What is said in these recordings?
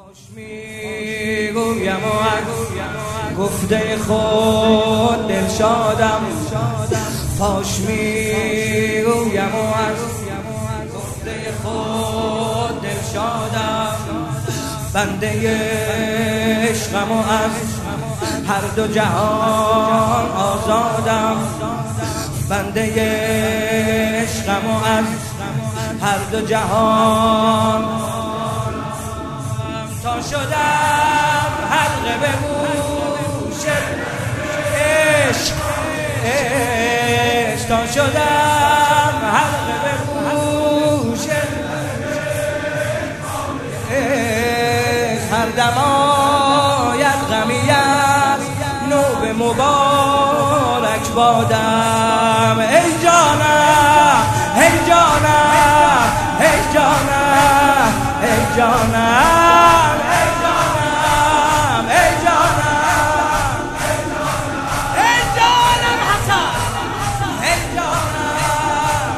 فاش میگویم و از گفته خود دلشادم، فاش میگویم و از گفته خود دلشادم، بنده عشقم و از هر دو جهان آزادم، بنده عشقم و از هر دو جهان تا شدم حلقه به گوش عشق، تا شدم حلقه به گوش عشق، هر دم آید غمی است نوبه مبارک بادم. ای جانم ای جانم ای جانم ای جانم ای جانم ای جانم ای جانم حسن ای جانم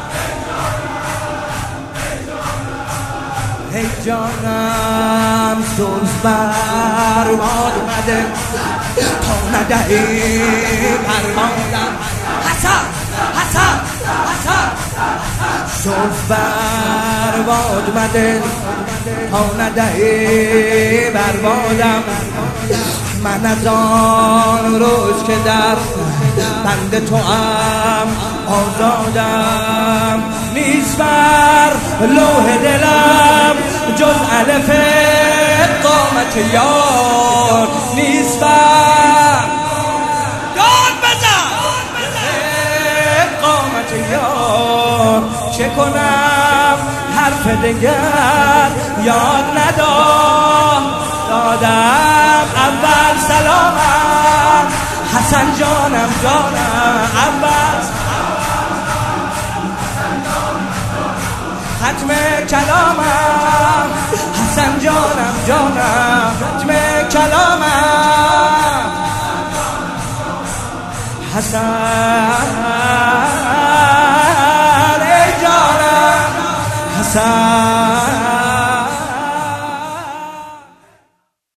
ای جانم زلف بر باد اومده تا ندهی پروادم. حسن حسن حسن زلف بر باد اومده تا ندهی بربادم. من از آن روز که در بند تو هم آزادم، نیست بر لوح دلم جز الف قامت یار، نیست بر داد بزن قامت یار. چه کنم حرف دگر یاد ندادم، اول سلامم حسن جانم جانم، اول ختم کلامم حسن جانم جانم، ختم کلامم حسن